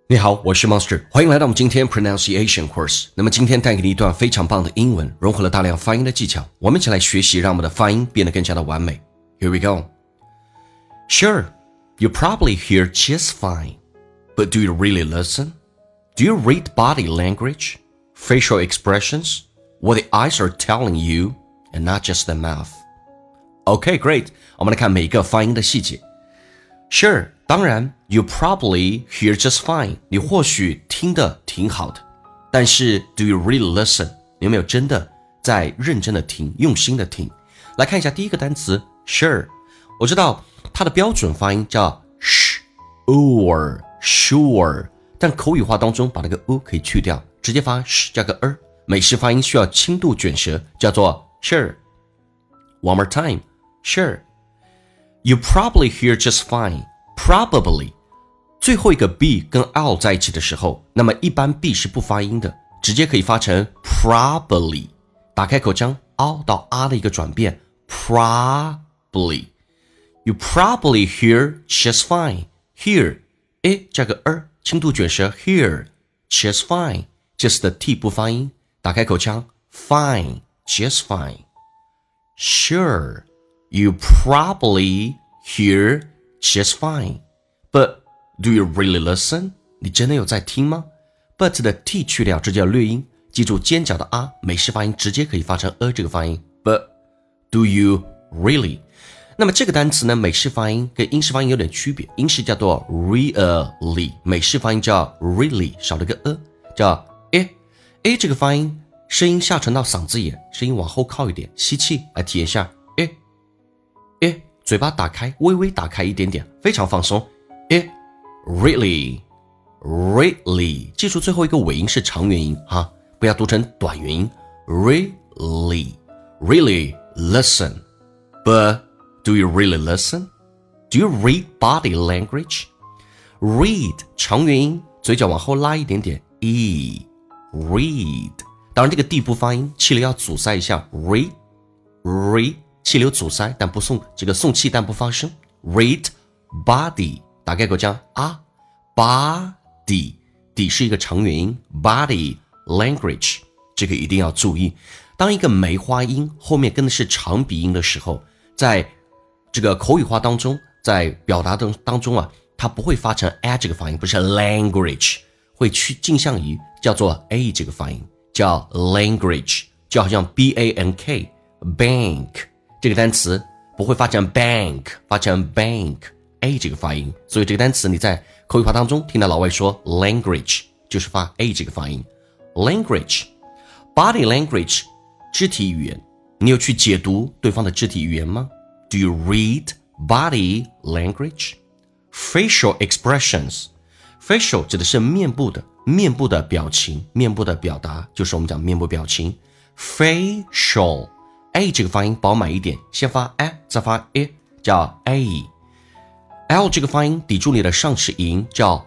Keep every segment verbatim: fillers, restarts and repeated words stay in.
你好，我是 Monster， 欢迎来到我们今天 Pronunciation Course。那么今天带给你一段非常棒的英文，融合了大量发音的技巧，我们一起来学习，让我们的发音变得更加的完美。Here we go. Sure, you probably hear just fine, but do you really listen? Do you read body language, facial expressions, what the eyes are telling you, and not just the mouth? Okay, great. 我们来看每一个发音的细节。Sure, 当然 you probably hear just fine. 你或许听得挺好的，但是 do you really listen? 你有没有真的在认真的听，用心的听？来看一下第一个单词 sure. 我知道它的标准发音叫 sh or sure， 但口语化当中把那个 u 可以去掉，直接发 sh 加个 er。美式发音需要轻度卷舌，叫做 sure. One more time, sure. You probably hear just fine. Probably. 最后一个 b 跟 l 在一起的时候，那么一般 b 是不发音的，直接可以发成 probably。打开口腔 l 到 r 的一个转变 probably. You probably hear just fine. Hear, a 加个 er， 轻度卷舌 hear, just fine. just 的 t 不发音，打开口腔 fine, just fine. Sure, you probably hear just fine. But do you really listen? 你真的有在听吗？ But 的 t 去掉，这叫略音。记住尖角的 r， 美式发音直接可以发成 a 这个发音。But do you really? 那么这个单词呢，美式发音跟英式发音有点区别。英式叫做 really， 美式发音叫 really， 少了个 a， 叫 a。a 这个发音，声音下沉到嗓子眼，声音往后靠一点，吸气来体验一下 a a。嘴巴打开，微微打开一点点，非常放松。Eh, really, really. 记住最后一个尾音是长元音哈，不要读成短元音。Really, really listen. But do you really listen? Do you read body language? Read 长元音，嘴角往后拉一点点。E, read. 当然这个 d 不发音，气流要阻塞一下。Read, read.气流阻塞，但不送这个送气，但不发声。Read body， 打开口腔啊 ，body， 底是一个长元音 ，body language， 这个一定要注意。当一个梅花音后面跟的是长鼻音的时候，在这个口语化当中，在表达当当中啊，它不会发成 a 这个发音，不是 language， 会去镜像于叫做 a 这个发音，叫 language， 就好像 b a n k bank。这个单词不会发成 bank， 发成 bank a 这个发音，所以这个单词你在口语化当中听到老外说 language 就是发 a 这个发音。language body language 肢体语言，你有去解读对方的肢体语言吗？ Do you read body language? Facial expressions facial 指的是面部的面部的表情，面部的表达就是我们讲面部表情。facial A 这个发音饱满一点，先发 a 再发 a 叫 a。L 这个发音抵住你的上齿龈叫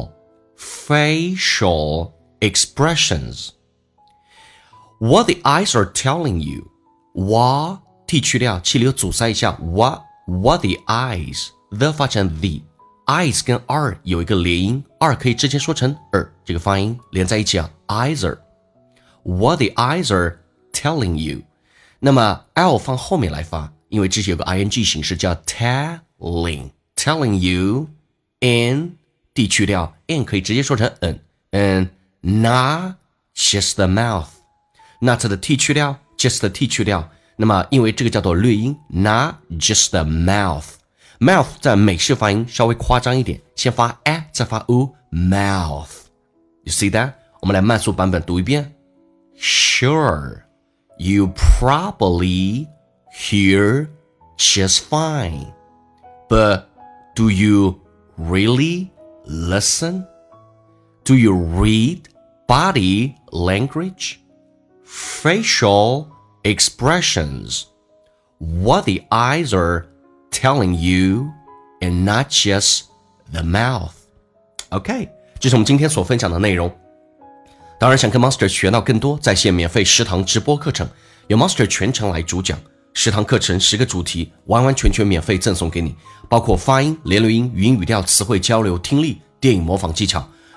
o。Facial expressions. What the eyes are telling you. What t 去掉，气流阻塞一下。What what the eyes the 发成 the eyes 跟 r 有一个连音 r 可以直接说成 er 这个发音连在一起啊 eyes. What the eyes are telling you.那么 L 放后面来发，因为这是有个 ing 形式叫 telling telling you in d 去掉 n 可以直接说成 n and not just the mouth not 的 t 去掉 just 的 t 去掉，那么因为这个叫做略音 not just the mouth mouth 在美式发音稍微夸张一点，先发 a 再发 u mouth you see that 我们来慢速版本读一遍 Sure You probably hear just fine. But do you really listen? Do you read body language? Facial expressions. What the eyes are telling you and not just the mouth. OK, 这是我们今天所分享的内容。当然想跟 Monster 学到更多在线免费十堂直播课程，由 Monster 全程来主讲，十堂课程十个主题，完完全全免费赠送给你，包括发音、连读音、语音语调、词汇交流、听力、电影模仿技巧，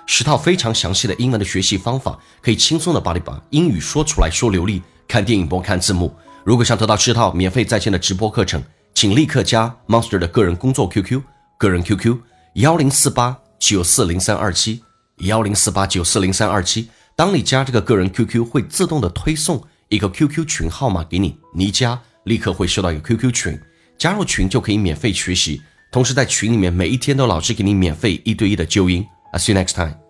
十套非常详细的英文的学习方法，可以轻松的帮你把英语说出来说流利，看电影不看字幕。如果想得到这套免费在线的直播课程，请立刻加 Monster 的个人工作 Q Q， 个人 Q Q 一零四八九四零三二七 一零四八九四零三二七。当你加这个个人 Q Q， 会自动的推送一个 Q Q 群号码给你，你一加立刻会收到一个 Q Q 群，加入群就可以免费学习，同时在群里面每一天都老师给你免费一对一的纠音。I'll see you next time.